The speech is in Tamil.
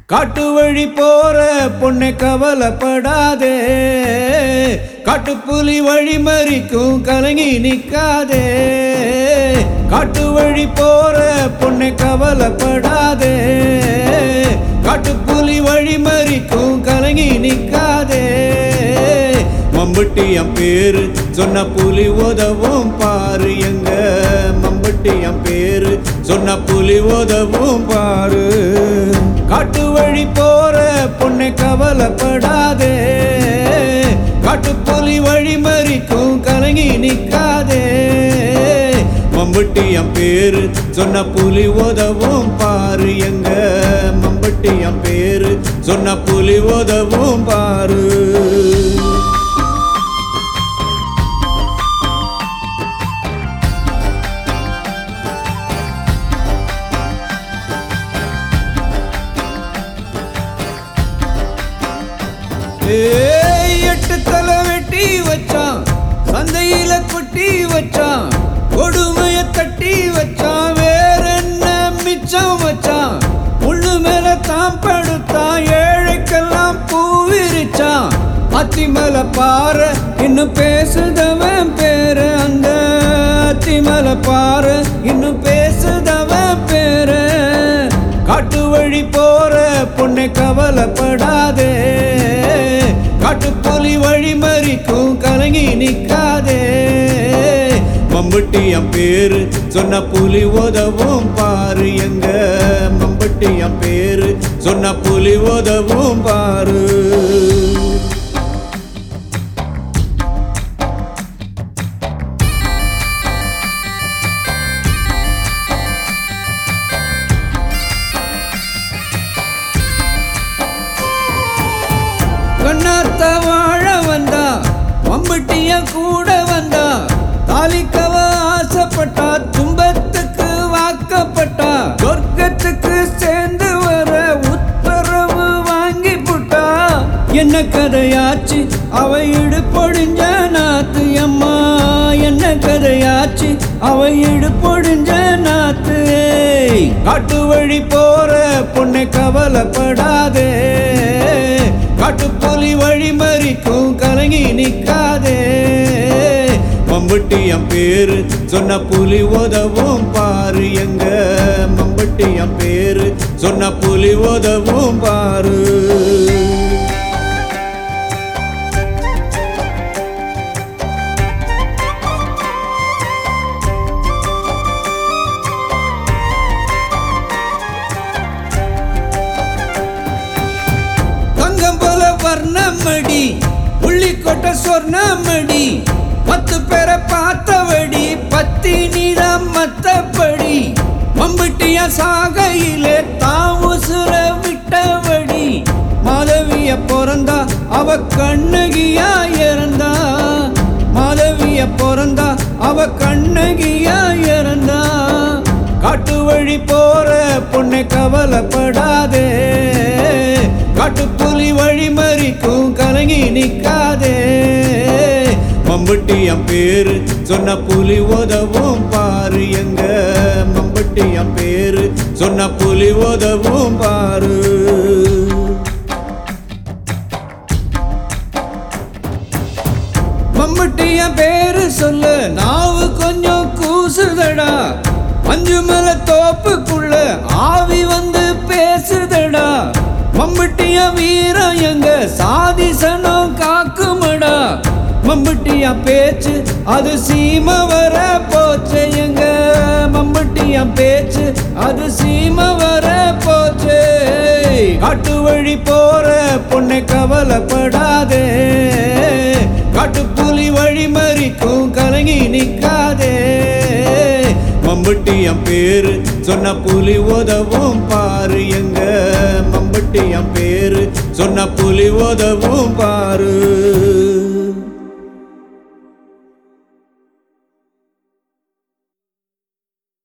காட்டு வழி போற பொண்ணை கவலைப்படாதே, காட்டுப்புலி வழி மறிக்கும் கலங்கி நிக்காதே. காட்டு வழி போற பொண்ணை கவலைப்படாதே, காட்டுப்புலி வழி மறிக்கும் கலங்கி நிக்காதே. மம்பட்டி என் பேரு சொன்ன புலி உதவும் பாரு, எங்க மம்பட்டி என் பேரு சொன்ன புலி உதவும் பாரு. காட்டு வழி போற பொண்ணை கவலைப்படாதே, காட்டுப்புலி வழி மறிக்கும் கலங்கி நிக்காதே. மம்பட்டி என் பேரு சொன்ன புலி உதவும் பாரு, எங்க மம்பட்டி என் பேரு சொன்ன புலி உதவும் பாரு. எட்டு தலை வெட்டி வச்சான், சந்தையில கொட்டி வச்சான், கொடுமைய தட்டி வச்சான், வேற என்ன மிச்சம் வச்சான். முள்ளு மேல தான் படுத்தான், ஏழைக்கெல்லாம் பூ விரிச்சான். அத்திமலை பாரு இன்னும் பேசுதவன் பேரு, அந்த அத்திமலை பாரு இன்னும் பேசுதவன் பேரு. காட்டு வழி போற பொண்ணை கவலைப்படாதே, காட்டுப்புலி வழி மறிக்கும் கலங்கி நிக்காதே. மம்பட்டி என் பேரு சொன்ன புலி உதவும் பாரு, எங்க மம்பட்டி என் பேரு சொன்ன புலி உதவும் பாரு. கண்ணாத்த வாழ வந்தா, மம்பட்டிய கூட வந்தா, தாலிக்கவ ஆசைப்பட்டா, துன்பத்துக்கு வாக்கப்பட்டா, சொர்க்கத்துக்கு சேர்ந்து வர உத்தரவு வாங்கி புட்டா. என்ன கதையாச்சு அவ இடுப்பொடிஞ்ச நாத்து, அம்மா என்ன கதையாச்சு அவ இடுப்பொடிஞ்ச நாத்து. காட்டு வழி போற பொண்ணை கவலைப்படாதே, காட்டுப்புலி வழி மறிக்கும் கலங்கி நிக்காதே. மம்பட்டி என் பேரு சொன்ன புலி உதவும் பாரு, எங்க மம்பட்டி என் பேரு சொன்ன புலி உதவும் பாரு. வர்ணமடி உள்ளிக்கொட்ட சொர்ணமடி, 10 பேரை பார்த்தவடி பத்தினிதான் மத்தபடி. மம்பட்டிய சாகையிலே தான் உசுர விட்டவடி, மாதவிய பிறந்தா அவ கண்ணகியா இறந்தா, மாதவிய பிறந்தா அவ கண்ணகியா இறந்தா. காட்டு வழி போற பொண்ணை கவலைப்படாதே, காட்டுப்புலி வழி மறிக்கும் கலங்கி நிக்காதே. மம்பட்டி என் பேரு சொன்ன புலி உதவும் பாரு, எங்க மம்பட்டி என் பேரு சொன்ன புலி உதவும் பாரு. மம்பட்டி என் பேரு சொல்ல நாவு கொஞ்சம் கூசுதடா, மஞ்சுமலை தோப்புக்குள்ள ஆவி வந்து பேசுதடா. மம்பட்டிய வீரம் எங்க சாதிசனம் காக்குமடா, மம்பட்டிய பேச்சு அது சீம வர போச்சு, எங்க மம்பட்டிய பேச்சு அது சீம வர போச்சு. காட்டு வழி போற பொண்ணை கவலைப்படாதே, காட்டுப்புலி வழி மறிக்கும் கலங்கி நிக்காதே. மம்பட்டி என் பேரு சொன்ன புலி உதவும் பாரு, எங்க மம்பட்டி என் பேரு சொன்ன புலி உதவும் பாரு.